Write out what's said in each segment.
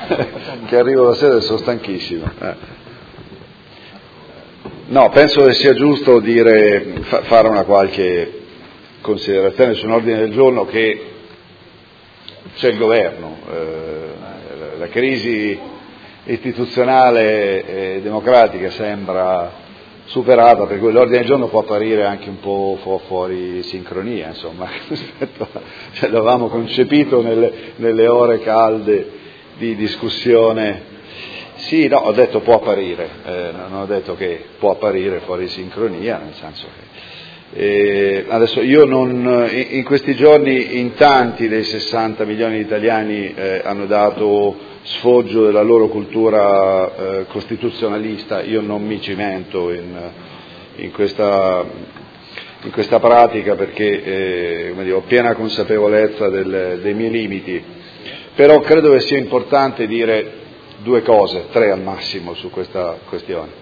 che arrivo la sera e sono stanchissimo. No, penso che sia giusto fare una qualche considerazione su un ordine del giorno che c'è il governo, la crisi istituzionale e democratica sembra superata, per cui l'ordine del giorno può apparire anche un po' fuori sincronia, insomma, cioè l'avevamo concepito nelle ore calde di discussione. Sì, no, ho detto può apparire, non ho detto che può apparire fuori sincronia, nel senso che adesso io in questi giorni in tanti dei 60 milioni di italiani hanno dato sfoggio della loro cultura costituzionalista. Io non mi cimento in questa pratica perché ho piena consapevolezza dei miei limiti, però credo che sia importante dire due cose, tre al massimo, su questa questione.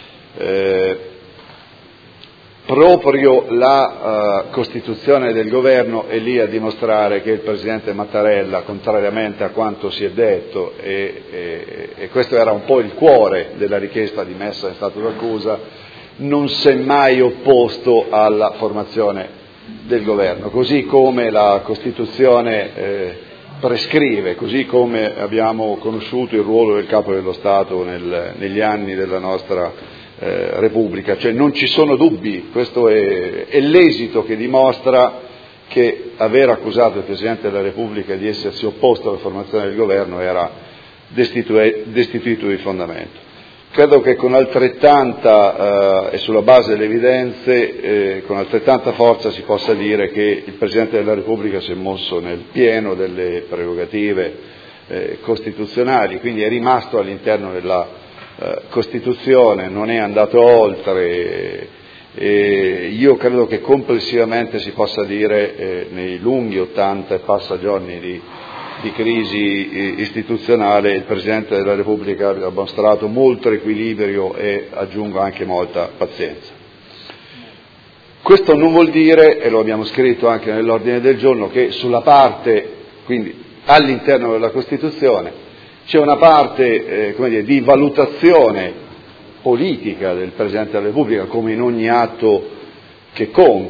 Proprio la costituzione del governo è lì a dimostrare che il Presidente Mattarella, contrariamente a quanto si è detto, e questo era un po' il cuore della richiesta di messa in stato d'accusa, non si è mai opposto alla formazione del governo, così come la Costituzione prescrive, così come abbiamo conosciuto il ruolo del Capo dello Stato negli anni della nostra Repubblica, cioè non ci sono dubbi, questo è l'esito che dimostra che aver accusato il Presidente della Repubblica di essersi opposto alla formazione del governo era destituito di fondamento. Credo che con altrettanta e sulla base delle evidenze, con altrettanta forza si possa dire che il Presidente della Repubblica si è mosso nel pieno delle prerogative costituzionali, quindi è rimasto all'interno della Costituzione, non è andato oltre, e io credo che complessivamente si possa dire nei lunghi 80 e passa giorni di crisi istituzionale il Presidente della Repubblica ha dimostrato molto equilibrio e aggiungo anche molta pazienza. Questo non vuol dire, e lo abbiamo scritto anche nell'ordine del giorno, che sulla parte, quindi all'interno della Costituzione, c'è una parte di valutazione politica del Presidente della Repubblica, come in ogni atto che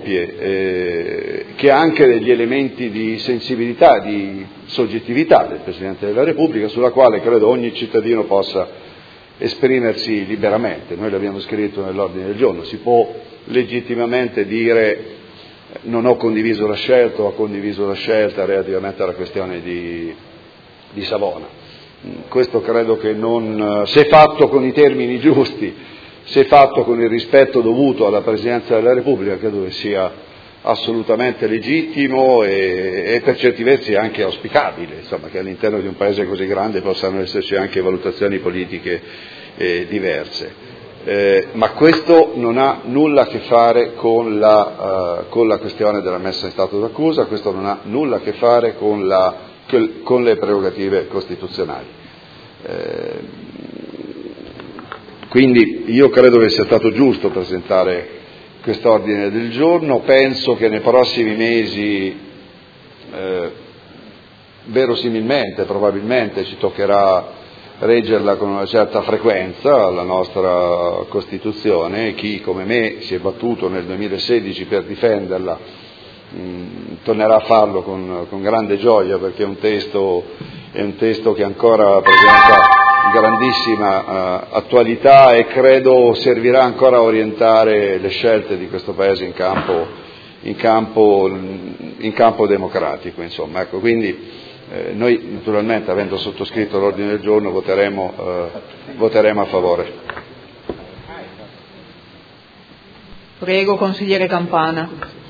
compie, che ha anche degli elementi di sensibilità, di soggettività del Presidente della Repubblica, sulla quale credo ogni cittadino possa esprimersi liberamente. Noi l'abbiamo scritto nell'ordine del giorno, si può legittimamente dire non ho condiviso la scelta o ho condiviso la scelta relativamente alla questione di Savona. Questo credo che se fatto con i termini giusti, se fatto con il rispetto dovuto alla Presidenza della Repubblica, credo che sia assolutamente legittimo e per certi versi anche auspicabile, insomma, che all'interno di un paese così grande possano esserci anche valutazioni politiche diverse. Ma questo non ha nulla a che fare con la questione della messa in stato d'accusa, questo non ha nulla a che fare con le prerogative costituzionali. Quindi io credo che sia stato giusto presentare quest'ordine del giorno, penso che nei prossimi mesi verosimilmente, probabilmente ci toccherà reggerla con una certa frequenza la nostra Costituzione. Chi come me si è battuto nel 2016 per difenderla tornerà a farlo con grande gioia, perché è un testo che ancora presenta grandissima attualità e credo servirà ancora a orientare le scelte di questo Paese in campo democratico, insomma. Ecco, quindi noi naturalmente, avendo sottoscritto l'ordine del giorno, voteremo a favore. Prego, consigliere Campana.